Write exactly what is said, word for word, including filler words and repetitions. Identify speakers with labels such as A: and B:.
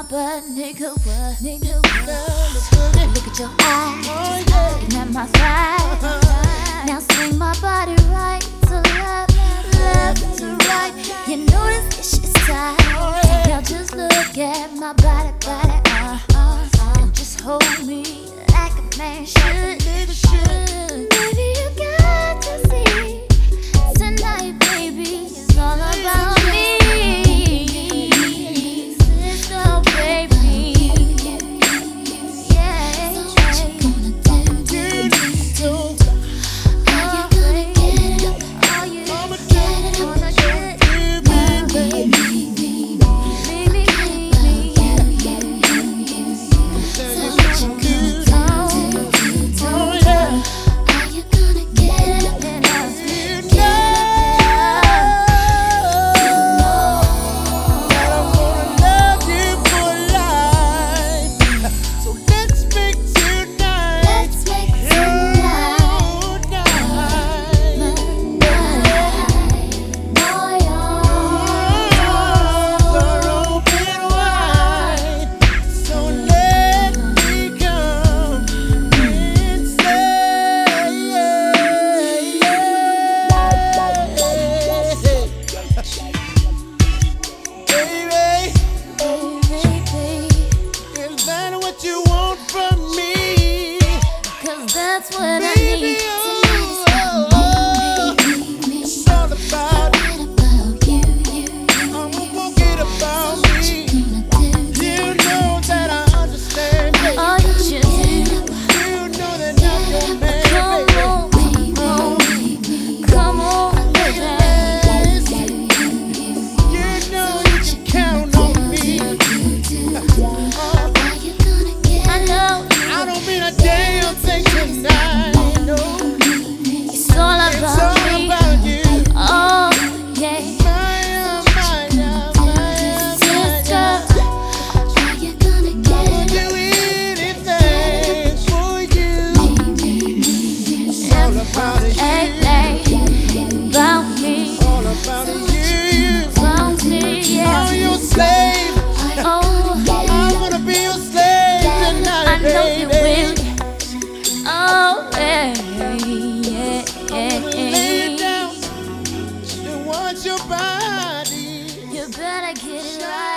A: my butt, nigga, what? Nigga, what? Look at your eyes, looking at my thighs. Now swing my body right to left, left to right. You know this shit's tight. Now just look at my body, body, uh, uh, uh, and just hold me like a man should. Baby, you got to see tonight, baby, it's all about me. Sister, baby, yeah. What you gonna do? do, do. Are you gonna get up? Are you gonna get up? Gonna get up, baby, baby, baby, baby. So what you gonna do? Oh yeah. Are you gonna get up and ask me? Get up,
B: that I'm gonna love you for life. So let's make tonight
A: let's make tonight
B: your night.
A: my night.
B: Arms are open wide, so let me come inside. Baby, is that what you want from me?
A: Cause that's what I
B: Baby,
A: need.
B: oh,
A: Tonight
B: oh,
A: is me, me, me.
B: it's all about
A: Forget about you, you, you.
B: I won't forget about
A: What
B: me.
A: you gonna do?
B: You know that I understand, baby.
A: Oh, you should get up.
B: You know that I'm your man,
A: Come
B: baby.
A: on, baby. Come on, baby.
B: You know you can count on me. Oh,
A: I know
B: I don't mean a damn thing tonight. No,
A: it's all
B: it's
A: about
B: all
A: me.
B: about you.
A: Oh, yeah.
B: Maya, Maya, Maya,
A: Sister,
B: Maya.
A: are you gonna
B: I'll
A: get
B: do anything for you. It's all about
A: Hey,
B: you.
A: hey, about me,
B: All about you.
A: about me,
B: I'm
A: yeah.
B: your slave.
A: Oh,
B: I'm gonna be your slave
A: I
B: tonight,
A: know you
B: baby.
A: will. Oh, yeah, yeah,
B: I'm gonna lay
A: yeah.
B: down and watch your body.
A: You better get it right.